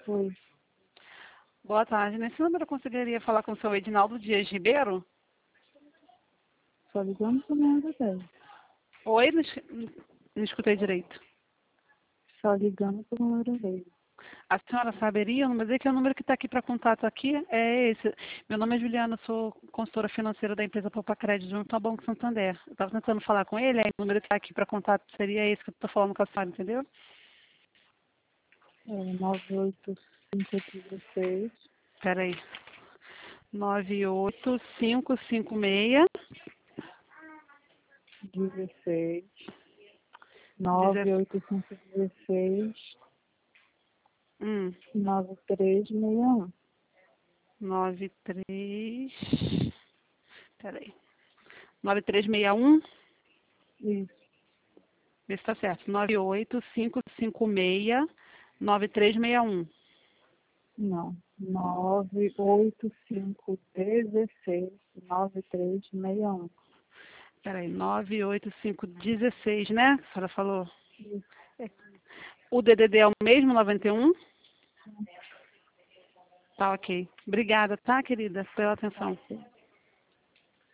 Oi, Boa tarde. Nesse número eu conseguiria falar com o seu Edinaldo Dias Ribeiro? só ligando pro número 10. Oi, não escutei direito. Só ligando pro número 10. A senhora saberia, mas é que o número que está aqui para contato aqui é esse. Meu nome é Juliana, sou consultora financeira da empresa Poupa Crédito junto ao Banco Santander. Eu estava tentando falar com ele, aí o número que está aqui para contato seria esse que eu estou falando com a senhora, entendeu? É 98516 Espera aí. 98556 16 17. 98516 Hum, 9361. 93. Espera aí. 9361. Isso, Vê se está certo. 98556-9361. não. 98516 9361. Peraí, 98516, né? A senhora falou. Isso. O DDD é o mesmo, 91? Tá, ok. Obrigada, tá, querida, pela atenção. Ok.